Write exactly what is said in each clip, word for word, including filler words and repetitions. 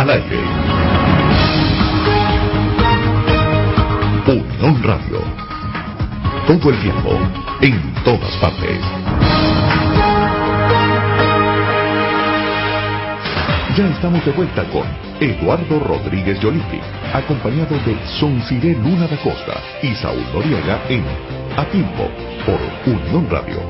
al aire. Unión Radio. Todo el tiempo, en todas partes. Ya estamos de vuelta con Eduardo Rodríguez Yolifi, acompañado de Sonciré Luna da Costa y Saúl Noriega en A Tiempo por Unión Radio.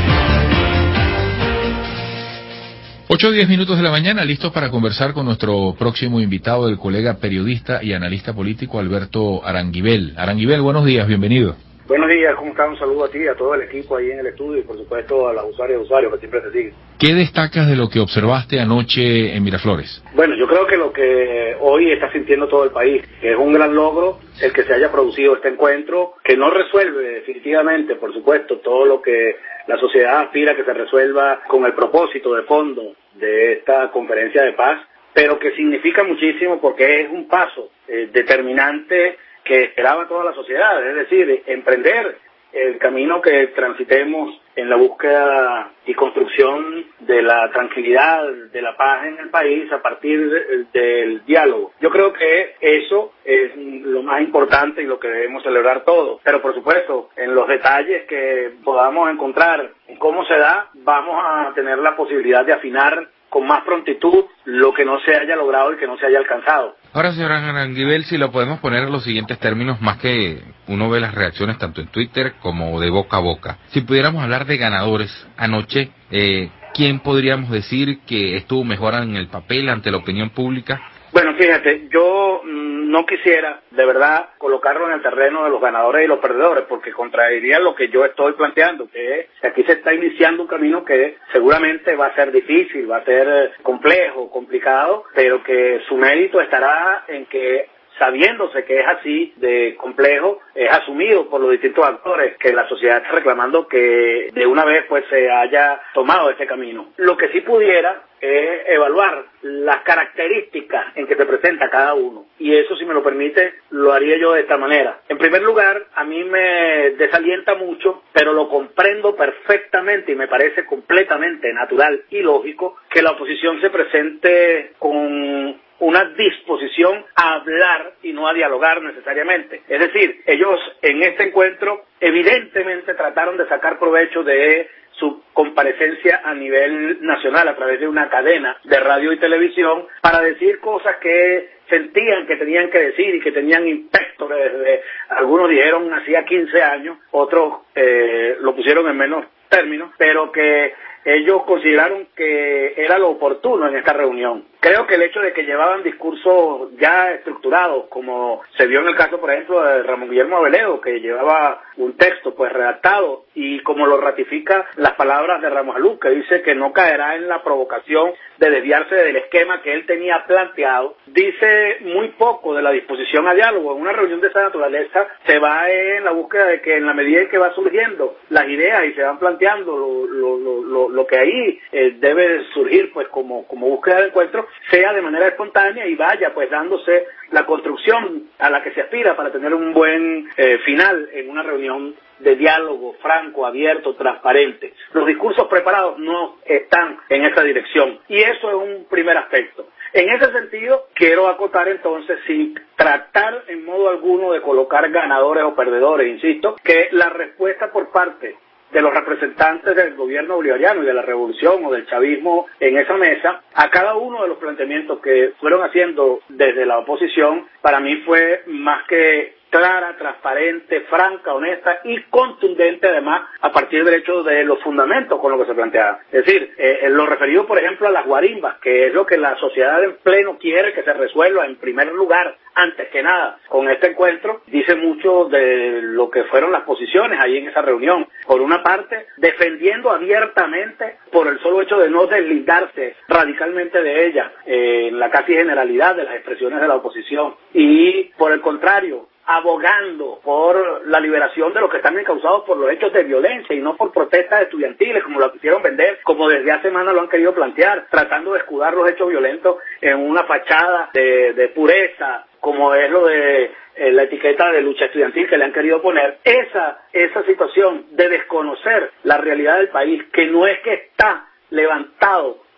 ocho o diez minutos de la mañana, listos para conversar con nuestro próximo invitado, el colega periodista y analista político Alberto Aranguibel. Aranguibel, buenos días, bienvenido. Buenos días, ¿cómo estás? Un saludo a ti, a todo el equipo ahí en el estudio y por supuesto a las usuarias y usuarios que siempre te siguen. ¿Qué destacas de lo que observaste anoche en Miraflores? Bueno, yo creo que lo que hoy está sintiendo todo el país, que es un gran logro el que se haya producido este encuentro, que no resuelve definitivamente, por supuesto, todo lo que la sociedad aspira que se resuelva con el propósito de fondo de esta conferencia de paz, pero que significa muchísimo porque es un paso eh, determinante que esperaba toda la sociedad, es decir, emprender el camino que transitemos en la búsqueda y construcción de la tranquilidad, de la paz en el país a partir de, del diálogo. Yo creo que eso es lo más importante y lo que debemos celebrar todos, pero por supuesto, en los detalles que podamos encontrar en cómo se da, vamos a tener la posibilidad de afinar con más prontitud lo que no se haya logrado y que no se haya alcanzado. Ahora, señor Aranguibel, si lo podemos poner en los siguientes términos, más que uno ve las reacciones tanto en Twitter como de boca a boca. Si pudiéramos hablar de ganadores anoche, eh, ¿quién podríamos decir que estuvo mejor en el papel ante la opinión pública? Bueno, fíjate, yo mmm, no quisiera, de verdad, colocarlo en el terreno de los ganadores y los perdedores, porque contradiría lo que yo estoy planteando, que es que aquí se está iniciando un camino que seguramente va a ser difícil, va a ser complejo, complicado, pero que su mérito estará en que, sabiéndose que es así de complejo, es asumido por los distintos actores, que la sociedad está reclamando que de una vez pues se haya tomado ese camino. Lo que sí pudiera es evaluar las características en que se presenta cada uno, y eso, si me lo permite, lo haría yo de esta manera. En primer lugar, a mí me desalienta mucho, pero lo comprendo perfectamente y me parece completamente natural y lógico que la oposición se presente con una disposición a hablar y no a dialogar necesariamente. Es decir, ellos en este encuentro evidentemente trataron de sacar provecho de su comparecencia a nivel nacional a través de una cadena de radio y televisión para decir cosas que sentían que tenían que decir y que tenían impacto desde, algunos dijeron hacía quince años, otros eh, lo pusieron en menos términos, pero que ellos consideraron que era lo oportuno en esta reunión. Creo que el hecho de que llevaban discursos ya estructurados, como se vio en el caso, por ejemplo, de Ramón Guillermo Aveledo, que llevaba un texto pues redactado, y como lo ratifica las palabras de Ramos Alú, que dice que no caerá en la provocación de desviarse del esquema que él tenía planteado, dice muy poco de la disposición a diálogo. En una reunión de esa naturaleza se va en la búsqueda de que en la medida en que va surgiendo las ideas y se van planteando lo, lo, lo, lo, lo que ahí eh, debe surgir pues como, como búsqueda de encuentro, sea de manera espontánea y vaya pues dándose la construcción a la que se aspira para tener un buen eh, final en una reunión de diálogo franco, abierto, transparente. Los discursos preparados no están en esa dirección, y eso es un primer aspecto. En ese sentido, quiero acotar entonces, sin tratar en modo alguno de colocar ganadores o perdedores, insisto, que la respuesta por parte de los representantes del gobierno bolivariano y de la revolución o del chavismo en esa mesa, a cada uno de los planteamientos que fueron haciendo desde la oposición, para mí fue más que clara, transparente, franca, honesta y contundente, además, a partir del hecho de los fundamentos con lo que se planteaba. Es decir, eh, lo referido, por ejemplo, a las guarimbas, que es lo que la sociedad en pleno quiere que se resuelva en primer lugar, antes que nada, con este encuentro, dice mucho de lo que fueron las posiciones ahí en esa reunión. Por una parte, defendiendo abiertamente, por el solo hecho de no deslindarse radicalmente de ella, eh, en la casi generalidad de las expresiones de la oposición, y por el contrario, abogando por la liberación de los que están encausados por los hechos de violencia y no por protestas estudiantiles, como lo quisieron vender, como desde hace semanas lo han querido plantear, tratando de escudar los hechos violentos en una fachada de, de pureza, como es lo de eh, la etiqueta de lucha estudiantil que le han querido poner. Esa, esa situación de desconocer la realidad del país, que no es que está levantado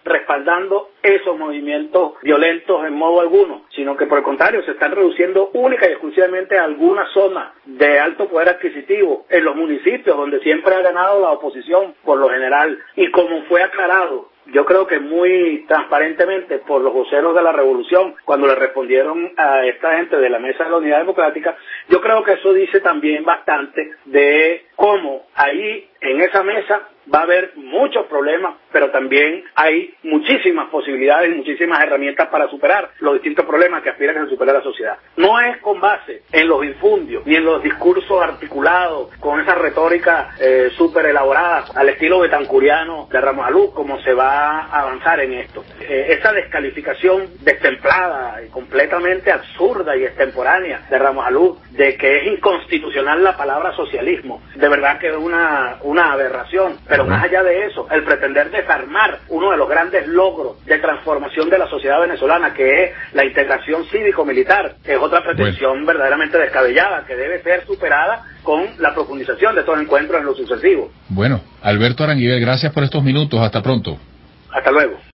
respaldando esos movimientos violentos en modo alguno, sino que por el contrario se están reduciendo única y exclusivamente a algunas zonas de alto poder adquisitivo en los municipios donde siempre ha ganado la oposición por lo general, y como fue aclarado yo creo que muy transparentemente por los voceros de la revolución cuando le respondieron a esta gente de la Mesa de la Unidad Democrática, yo creo que eso dice también bastante de cómo ahí en esa mesa va a haber muchos problemas, pero también hay muchísimas posibilidades y muchísimas herramientas para superar los distintos problemas que aspiran a superar la sociedad. No es con base en los infundios ni en los discursos articulados con esa retórica eh, súper elaborada al estilo betancuriano de Ramos Alú como se va a avanzar en esto. Eh, esa descalificación destemplada y completamente absurda y extemporánea de Ramos Alú de que es inconstitucional la palabra socialismo, de verdad que es una, una aberración. Pero más allá de eso, el pretender desarmar uno de los grandes logros de transformación de la sociedad venezolana, que es la integración cívico-militar, es otra pretensión bueno. verdaderamente descabellada, que debe ser superada con la profundización de estos encuentros en lo sucesivo. Bueno, Alberto Aranguibel, gracias por estos minutos. Hasta pronto. Hasta luego.